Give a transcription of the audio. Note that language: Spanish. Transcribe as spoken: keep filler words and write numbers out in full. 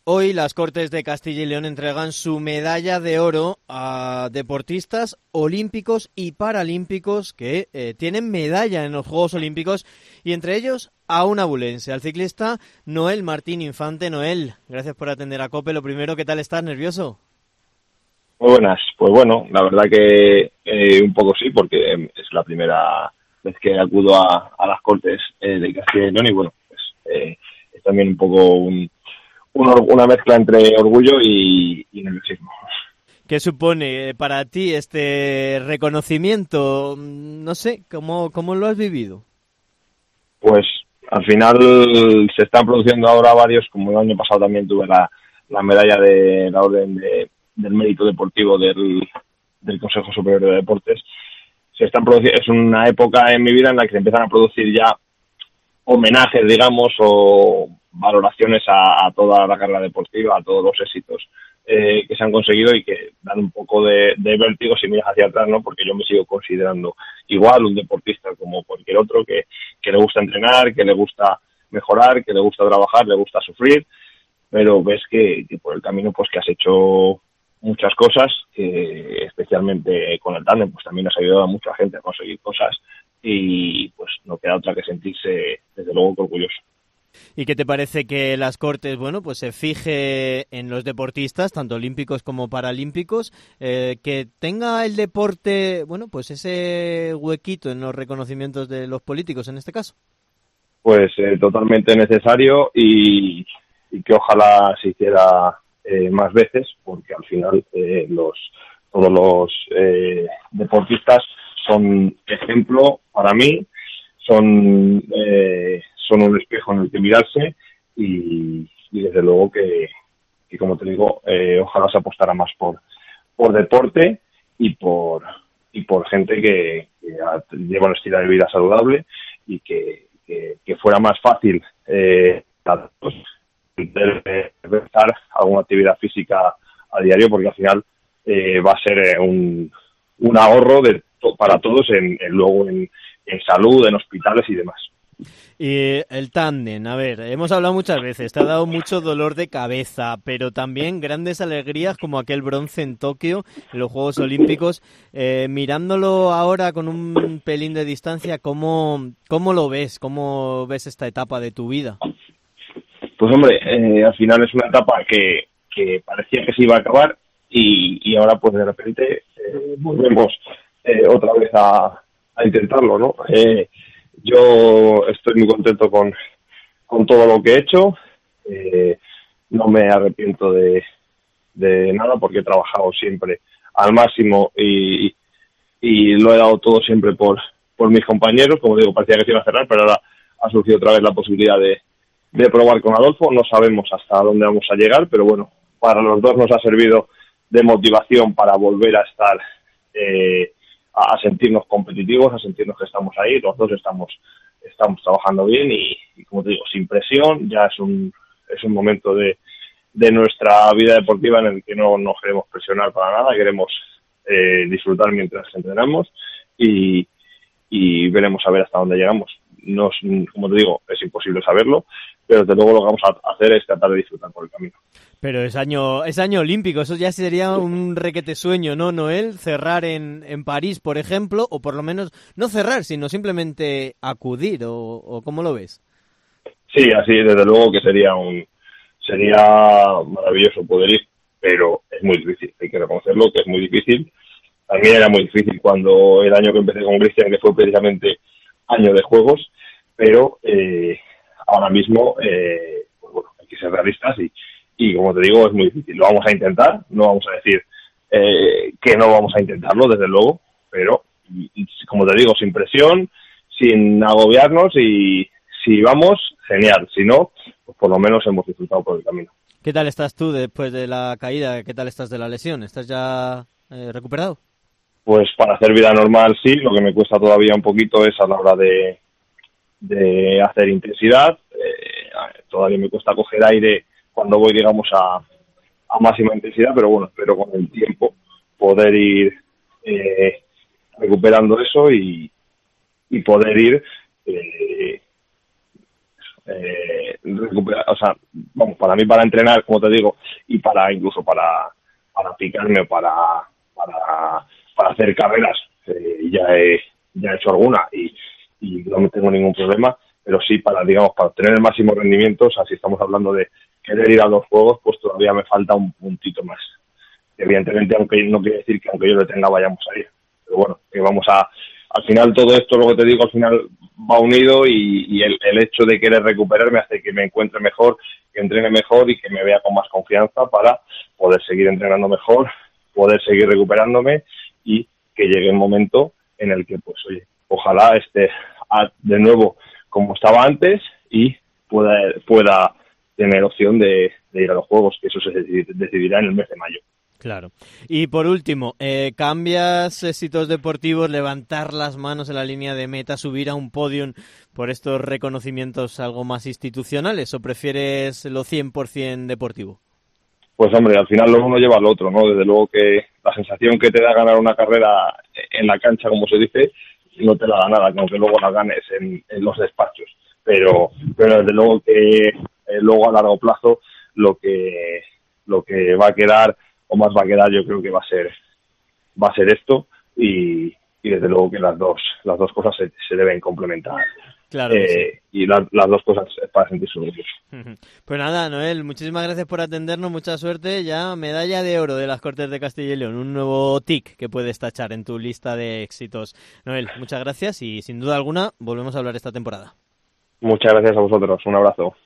Hoy las Cortes de Castilla y León entregan su medalla de oro a deportistas olímpicos y paralímpicos que eh, tienen medalla en los Juegos Olímpicos y entre ellos a un abulense, al ciclista Noel Martín Infante. Noel, gracias por atender a COPE. Lo primero, ¿qué tal estás? ¿Nervioso? Muy buenas. Pues bueno, la verdad que eh, un poco sí, porque es la primera vez que acudo a, a las Cortes eh, de Castilla y León y bueno, pues eh, es también un poco un una mezcla entre orgullo y, y nerviosismo. ¿Qué supone para ti este reconocimiento? No sé, ¿cómo, cómo lo has vivido? Pues al final se están produciendo ahora varios, como el año pasado también tuve la, la medalla de la Orden de, del Mérito Deportivo del, del Consejo Superior de Deportes. Se están produciendo, es una época en mi vida en la que se empiezan a producir ya homenajes, digamos, o valoraciones a, a toda la carrera deportiva, a todos los éxitos eh, que se han conseguido y que dan un poco de, de vértigo si miras hacia atrás, ¿no? Porque yo me sigo considerando igual un deportista como cualquier otro que, que le gusta entrenar, que le gusta mejorar, que le gusta trabajar, le gusta sufrir, pero ves que, que por el camino pues que has hecho muchas cosas, que especialmente con el tándem pues también has ayudado a mucha gente a conseguir cosas y pues no queda otra que sentirse desde luego orgulloso. ¿Y qué te parece que las Cortes, bueno, pues se fije en los deportistas, tanto olímpicos como paralímpicos, eh, que tenga el deporte, bueno, pues ese huequito en los reconocimientos de los políticos en este caso? Pues eh, totalmente necesario y, y que ojalá se hiciera eh, más veces, porque al final eh, los todos los eh, deportistas son ejemplo para mí, son eh, son un espejo en el que mirarse y, y desde luego que, que como te digo, eh, ojalá se apostara más por por deporte y por y por gente que, que lleva un estilo de vida saludable y que, que, que fuera más fácil eh, realizar alguna actividad física a diario, porque al final eh, va a ser un, un ahorro de para todos en, en luego en, en salud, en hospitales y demás. Y el tándem, a ver, hemos hablado muchas veces, te ha dado mucho dolor de cabeza, pero también grandes alegrías como aquel bronce en Tokio, en los Juegos Olímpicos. Eh, mirándolo ahora con un pelín de distancia, ¿cómo, cómo lo ves? ¿Cómo ves esta etapa de tu vida? Pues hombre, eh, al final es una etapa que, que parecía que se iba a acabar y, y ahora pues de repente eh, volvemos eh, otra vez a, a intentarlo, ¿no? Eh, yo estoy muy contento con, con todo lo que he hecho, eh, no me arrepiento de, de nada porque he trabajado siempre al máximo y, y lo he dado todo siempre por, por mis compañeros. Como digo, parecía que se iba a cerrar, pero ahora ha surgido otra vez la posibilidad de, de probar con Adolfo. No sabemos hasta dónde vamos a llegar, pero bueno, para los dos nos ha servido de motivación para volver a estar eh, a sentirnos competitivos, a sentirnos que estamos ahí. Los dos estamos estamos trabajando bien y, y como te digo, sin presión. Ya es un es un momento de, de nuestra vida deportiva en el que no nos queremos presionar para nada, queremos eh, disfrutar mientras entrenamos y, y veremos a ver hasta dónde llegamos. No, como te digo, es imposible saberlo, pero desde luego lo que vamos a hacer es tratar de disfrutar por el camino. Pero es año es año olímpico, eso ya sería un requete sueño, ¿no, Noel? Cerrar en, en París, por ejemplo, o por lo menos no cerrar, sino simplemente acudir, o, o ¿cómo lo ves? Sí, así desde luego que sería un sería maravilloso poder ir, pero es muy difícil, hay que reconocerlo que es muy difícil. También era muy difícil cuando el año que empecé con Cristian, que fue precisamente año de juegos, pero eh, ahora mismo eh, pues bueno, hay que ser realistas y, y como te digo es muy difícil. Lo vamos a intentar, no vamos a decir eh, que no vamos a intentarlo desde luego, pero y, y, como te digo, sin presión, sin agobiarnos y si vamos, genial, si no, pues por lo menos hemos disfrutado por el camino. ¿Qué tal estás tú después de la caída? ¿Qué tal estás de la lesión? ¿Estás ya eh, recuperado? Pues para hacer vida normal sí, lo que me cuesta todavía un poquito es a la hora de, de hacer intensidad. Eh, todavía me cuesta coger aire cuando voy, digamos, a, a máxima intensidad, pero bueno, espero con el tiempo poder ir eh, recuperando eso y, y poder ir eh, eh, recuperar, o sea, vamos, para mí para entrenar, como te digo, y para incluso para, para picarme o para, para, para hacer carreras, eh, ya he, ya he hecho alguna y, y no tengo ningún problema, pero sí para, digamos, para obtener el máximo rendimiento, o sea, si estamos hablando de querer ir a los juegos, pues todavía me falta un puntito más. Evidentemente, aunque no quiere decir que aunque yo lo tenga vayamos a ir, pero bueno, que vamos a, al final todo esto, lo que te digo, al final va unido y, y el, el hecho de querer recuperarme hace que me encuentre mejor, que entrene mejor y que me vea con más confianza para poder seguir entrenando mejor, poder seguir recuperándome y que llegue el momento en el que, pues, oye, ojalá esté de nuevo como estaba antes y pueda, pueda tener opción de, de ir a los Juegos, que eso se decidirá en el mes de mayo. Claro. Y por último, eh, ¿cambias éxitos deportivos, levantar las manos en la línea de meta, subir a un podium por estos reconocimientos algo más institucionales o prefieres lo cien por ciento deportivo? Pues hombre, al final lo uno lleva al otro, ¿no? Desde luego que la sensación que te da ganar una carrera en la cancha, como se dice, no te la da nada, aunque luego la ganes en, en los despachos. Pero, pero desde luego que eh, luego a largo plazo lo que lo que va a quedar o más va a quedar, yo creo que va a ser va a ser esto y, y desde luego que las dos las dos cosas se, se deben complementar. Claro. Eh, sí. Y la, las dos cosas para sentirse orgulloso. Pues nada, Noel, muchísimas gracias por atendernos, mucha suerte. Ya medalla de oro de las Cortes de Castilla y León, un nuevo tic que puedes tachar en tu lista de éxitos. Noel, muchas gracias y sin duda alguna volvemos a hablar esta temporada. Muchas gracias a vosotros, un abrazo.